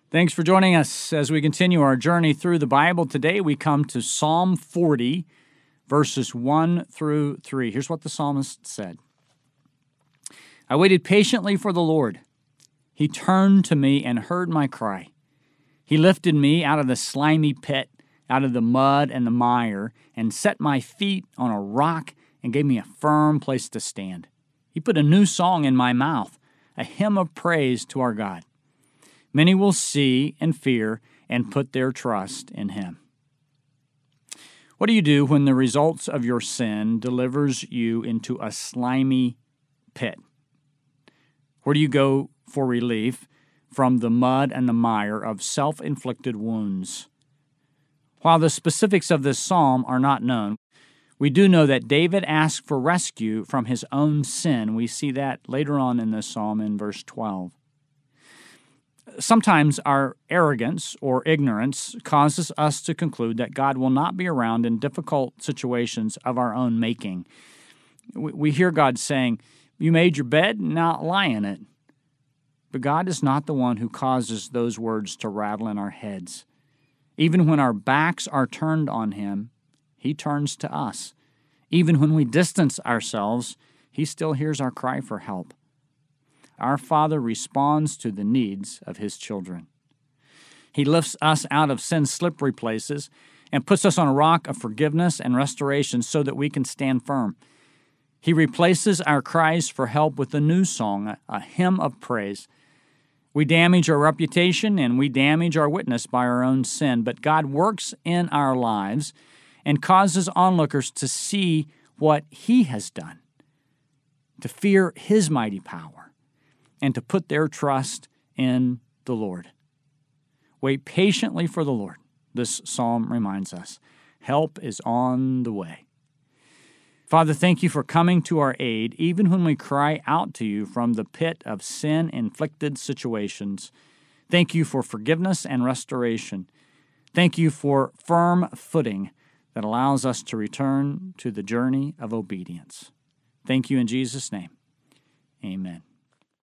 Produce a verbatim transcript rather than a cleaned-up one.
Thanks for joining us as we continue our journey through the Bible. Today we come to Psalm forty, verses one through three. Here's what the psalmist said. I waited patiently for the Lord. He turned to me and heard my cry. He lifted me out of the slimy pit, out of the mud and the mire, and set my feet on a rock and gave me a firm place to stand. He put a new song in my mouth, a hymn of praise to our God. Many will see and fear and put their trust in Him. What do you do when the results of your sin delivers you into a slimy pit? Where do you go for relief from the mud and the mire of self-inflicted wounds? While the specifics of this psalm are not known, we do know that David asked for rescue from his own sin. We see that later on in this psalm in verse twelve. Sometimes our arrogance or ignorance causes us to conclude that God will not be around in difficult situations of our own making. We hear God saying, "You made your bed, now lie in it." But God is not the one who causes those words to rattle in our heads. Even when our backs are turned on Him, He turns to us. Even when we distance ourselves, He still hears our cry for help. Our Father responds to the needs of His children. He lifts us out of sin's slippery places and puts us on a rock of forgiveness and restoration so that we can stand firm. He replaces our cries for help with a new song, a hymn of praise. We damage our reputation and we damage our witness by our own sin, but God works in our lives and causes onlookers to see what He has done, to fear His mighty power, and to put their trust in the Lord. Wait patiently for the Lord. This psalm reminds us. Help is on the way. Father, thank You for coming to our aid, even when we cry out to You from the pit of sin-inflicted situations. Thank You for forgiveness and restoration. Thank You for firm footing that allows us to return to the journey of obedience. Thank You in Jesus' name. Amen.